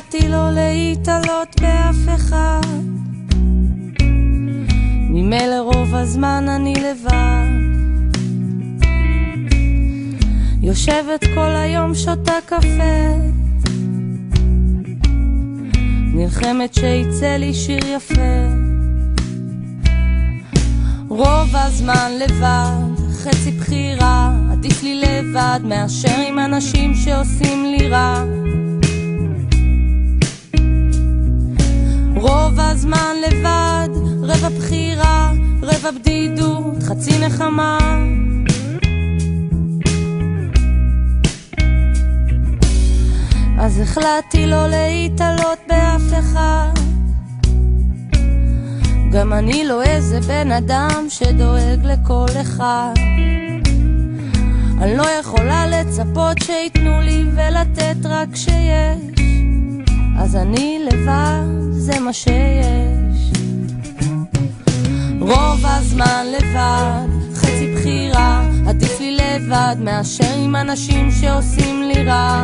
החלטתי לא להתעלות באף אחד, ממילא רוב הזמן אני לבד, יושבת כל היום שותה קפה, נלחמת שיצא לי שיר יפה. רוב הזמן לבד, חצי בחירה, עדיף לי לבד מאשר עם אנשים שעושים לי רע. רוב הזמן לבד, רבע בחירה, רבע בדידות, חצי נחמה. אז החלטתי לא להתעלות באף אחד, גם אני לא איזה בן אדם שדואג לכל אחד. אני לא יכולה לצפות שיתנו לי ולתת רק שיש, אז אני לבד, זה מה שיש. רוב הזמן לבד, חצי בחירה, עדיף לי לבד מאשר עם אנשים שעושים לי רע.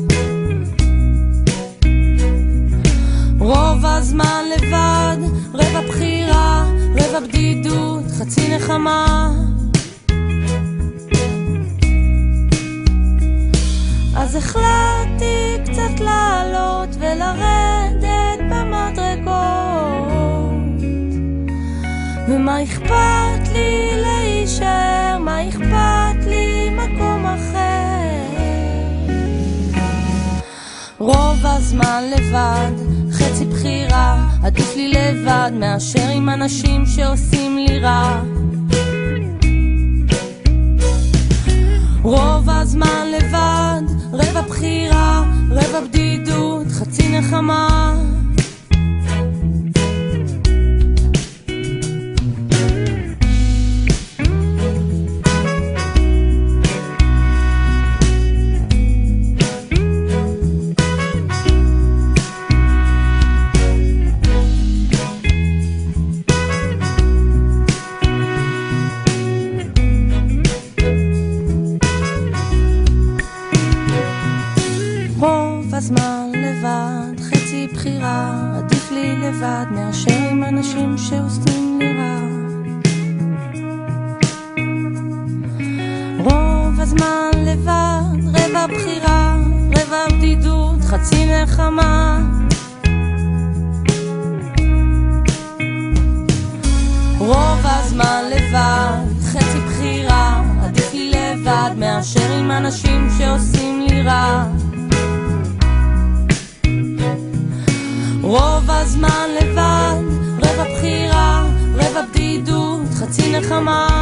רוב הזמן לבד, רבע בחירה, רבע בדידות, חצי נחמה. אז החלטתי קצת לעלות ולרדת במדרגות, ומה אכפת לי להישאר, מה אכפת לי מקום אחר. רוב הזמן לבד, חצי בחירה, עדיף לי לבד מאשר עם אנשים שעושים לי רע. רוב הזמן לבד, רבע בחירה, רבע בדידות, חצי נחמה. הזמן לבד, חצי בחירה, עדיף לי לבד מאשר עם אנשים שעושים לי רע. רוב הזמן לבד, רבע בחירה, רבע בדידות, חצי נחמה. רוב הזמן לבד, חצי בחירה, עדיף לי לבד מאשר עם אנשים שעושים לי רע. רוב הזמן לבד, רבע בחירה, רבע בדידות, חצי נחמה.